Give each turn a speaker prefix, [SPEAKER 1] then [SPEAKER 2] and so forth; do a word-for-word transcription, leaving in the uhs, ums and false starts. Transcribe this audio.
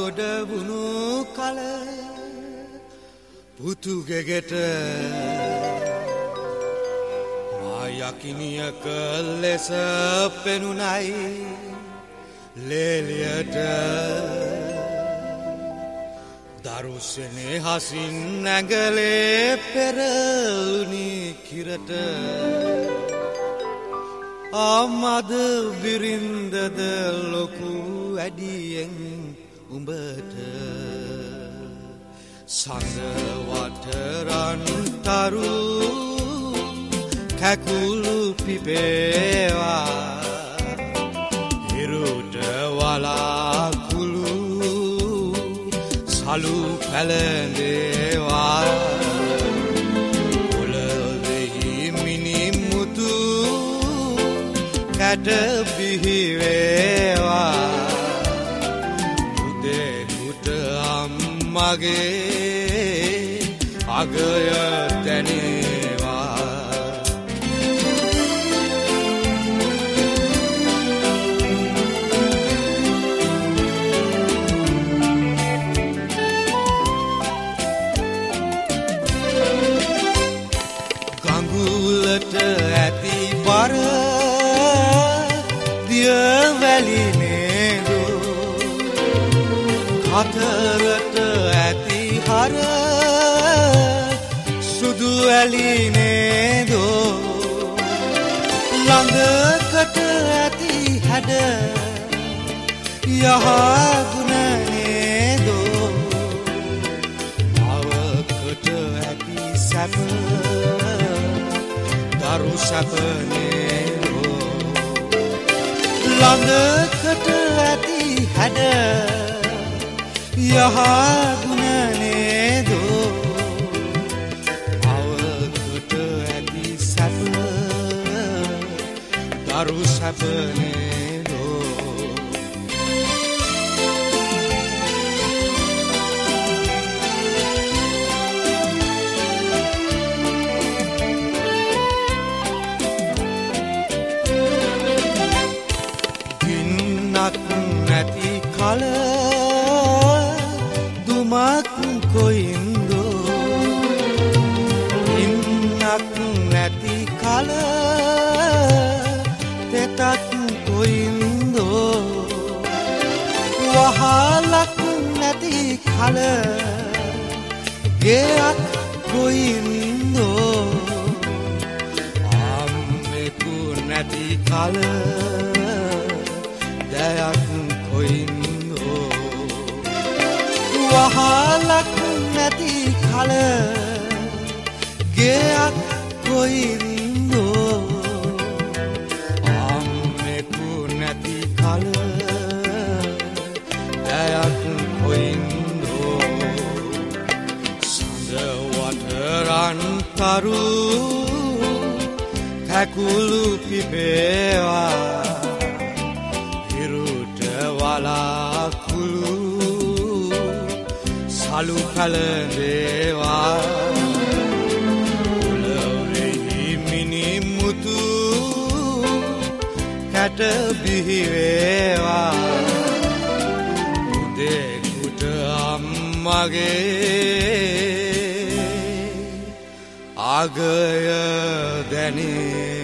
[SPEAKER 1] ගොඩ වුණු කල පුතුගෙගෙට මායකිනියක ලෙස පෙනුනයි ලේලියට දරුසනේ හසින් නැගලේ පෙරළුණි කිරට ආමද බිරින්දද ලොකු ඇඩියෙන් උඹට සඳ වටරන් තරු කැකුළු පිපේවා හිරුට වලාකුළු සලු පැලඳේවා පොළොවෙහි මිනිමුතු කැට බිහිවේවා උදේකුට අම්මගේ අගය දැනේවා ගඟුලට ඇති බර දියවැලි නේදෝ කතරට ඇති හර සුදු ඇලි නේදෝ ළඟකට ඇති හැඩ යහගුණ නේදෝ අවකට ඇති සැප දරු සැප නේදෝ ළඟකට ඇති හැඩ යහගුණ නේදෝ අවකට ඇති සැප දරු සැප නේදෝ නැති කල දුමක් කොයින්දෝ ඉන්නක් නැති කල තෙතක් කොයින්දෝ වහලක් නැති කල ගෙයක් කොයින්දෝ අම්මෙකු නැති කල දයක් කොයින්දෝ වහලක් නැති කල ගෙයක් කොයින්දෝ අම්මෙකු නැති කල දයක් කොයින්දෝ සඳ වටරන් තරු කැකුළු පිපේවා වලාකුළු සලු පැලඳේවා පොළොවෙහි මිනිමුතු කැට බිහිවේවා උදේකුට අම්මගේ අගය දැනේ